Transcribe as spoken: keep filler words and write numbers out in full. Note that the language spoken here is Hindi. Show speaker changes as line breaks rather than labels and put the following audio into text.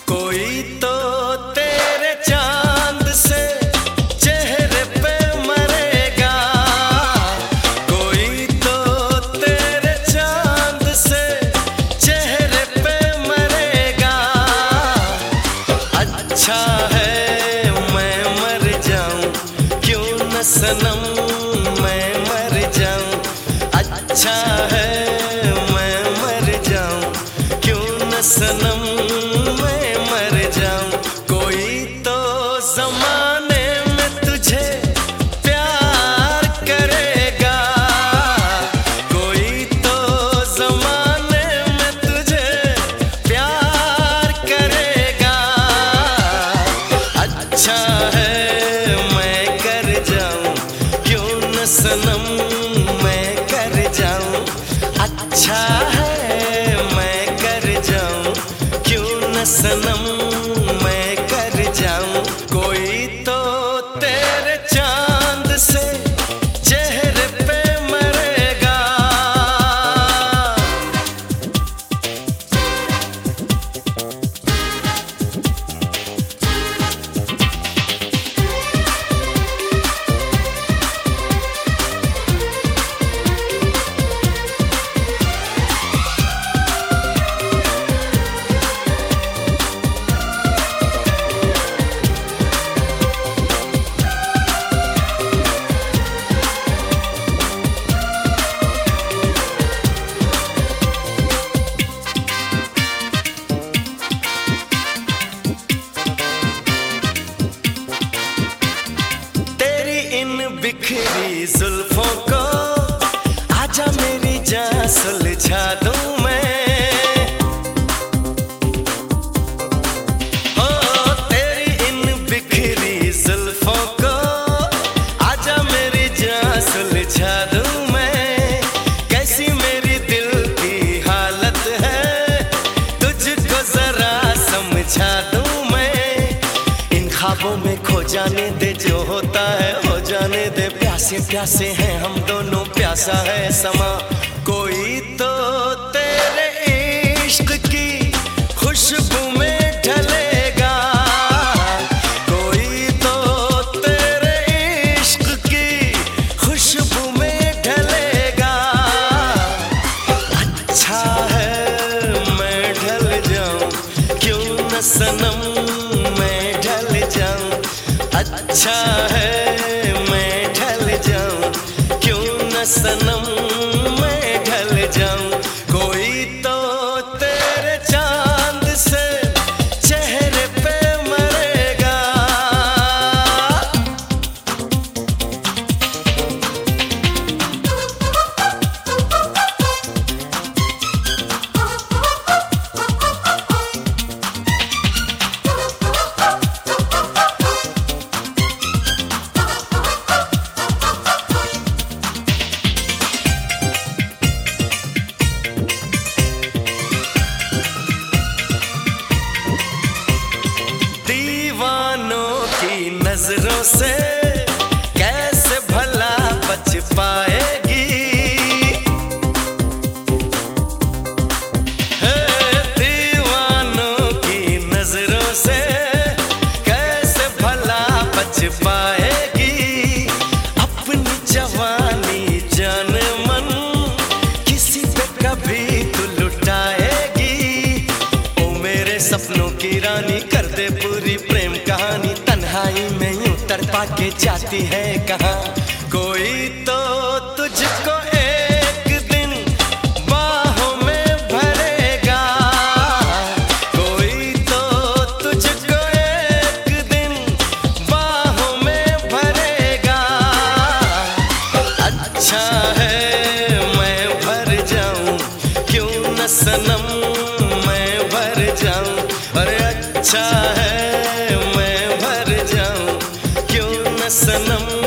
कोई तो तेरे चांद से चेहरे पे मरेगा, कोई तो तेरे चांद से चेहरे पे मरेगा। अच्छा है मैं मर जाऊं क्यों न सनम, मैं मर जाऊं। अच्छा है मैं मर जाऊं क्यों न सनम, मैं मर जाऊं। कोई तो जमाने में तुझे प्यार करेगा, कोई तो जमाने में तुझे प्यार करेगा। अच्छा है मैं कर जाऊं क्यों न सनम, मैं कर जाऊं। अच्छा है मैं कर जाऊं क्यों न सनम, मैं कर जाऊं। कोई तो तेरे चांद से चेहरे पे मरेगा। बिखरी जुल्फों को आजा मेरी जान सुलझा दूं मैं। हो तेरी इन बिखरी जुल्फों को आजा मेरी जान सुलझा दूं मैं। कैसी मेरी दिल की हालत है तुझको जरा समझा दूं मैं। इन ख्वाबों में खो जाने दे जो होता है हो जाने दे, प्यासे प्यासे हैं हम दोनों प्यासा है समा। कोई तो तेरे इश्क की खुशबू में ढलेगा, कोई तो तेरे इश्क की खुशबू में ढलेगा। अच्छा है मैं ढल जाऊं क्यों न सनम, मैं ढल जाऊं। अच्छा है मैं ढल जाऊं क्यों न सनम, मैं ढल जाऊं। कोई तो तेरे चांद से चेहरे पे मरेगा। नजरों से कैसे भला बच पाएगी, है दीवानों की नजरों से कैसे भला बच पाएगी। अपनी जवानी जान मन किसी पे कभी तू लुटाएगी। ओ मेरे सपनों की रानी कर दे पूरी प्रेम कहानी, तन्हाई में यूं तड़पा के जाती है कहाँ। कोई तो तुझको एक दिन बाहों में भरेगा, कोई तो तुझको एक दिन बाहों में भरेगा। अच्छा है मैं भर जाऊं क्यों न सनम, मैं भर जाऊं। अरे अच्छा है मैं भर जाऊं क्यों न सनम,